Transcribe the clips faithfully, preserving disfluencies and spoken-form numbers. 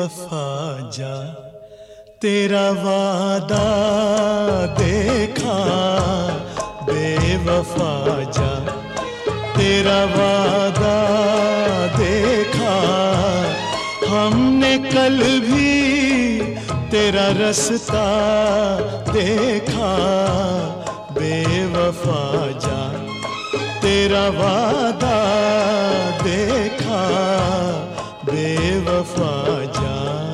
बेवफा जा, तेरा वादा देखा। बेवफा जा, तेरा वादा देखा। हमने कल भी तेरा रास्ता देखा। बेवफा जा, तेरा वादा देखा। बेवफा जा।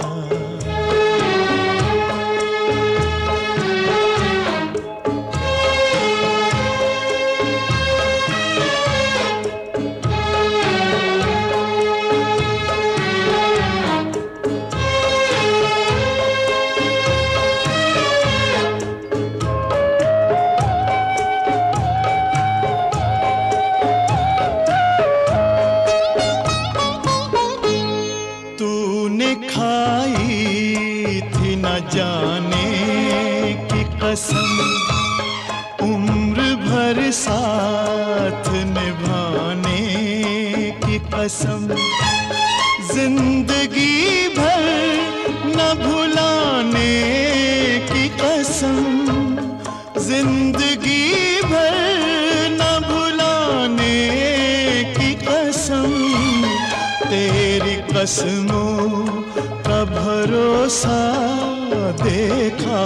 खाई थी न जाने की कसम, उम्र भर साथ निभाने की कसम। जिंदगी भर न भुलाने की कसम, जिंदगी भर न भुलाने की कसम। तेरी कसमों का भरोसा देखा।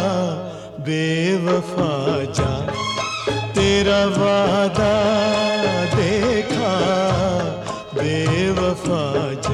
बेवफा जा, तेरा वादा देखा। बेवफा जा।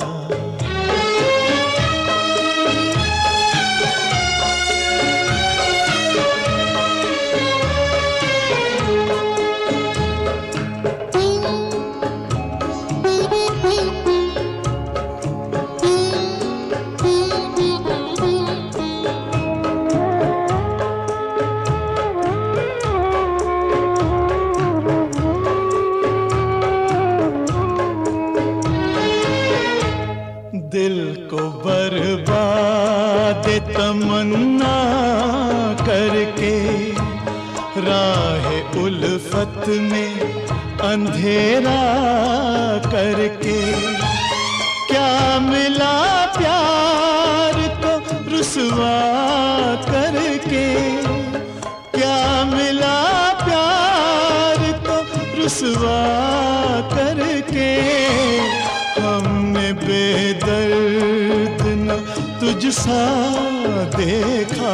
दिल को बर्बाद तमन्ना करके, राह उल्फत में अंधेरा करके। क्या मिला प्यार को रुसवा करके, क्या मिला प्यार को रुसवा करके। हमने बेदर्द न तुझसा देखा।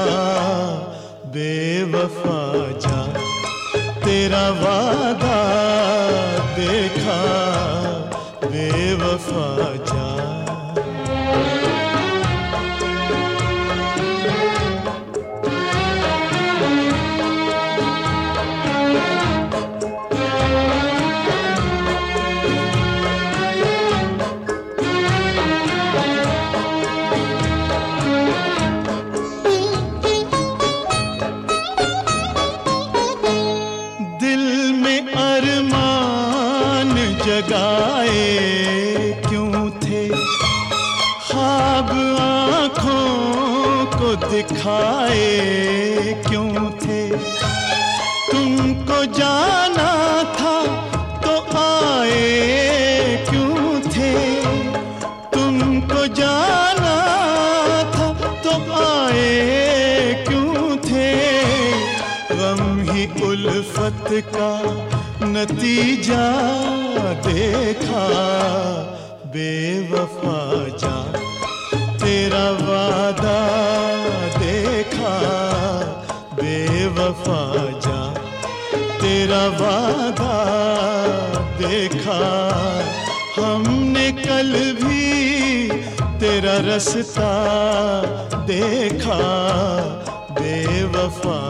बेवफा जा, तेरा वादा देखा। बेवफा जा। जगाए क्यों थे, ख्वाब आँखों को दिखाए क्यों थे। तुमको जाना था तो आए क्यों थे, तुमको जाना था तो आए क्यों थे। गम ही उल्फत का नतीजा देखा। बेवफा जा, तेरा वादा देखा। बेवफा जा, तेरा वादा देखा। हमने कल भी तेरा रास्ता देखा। बेवफा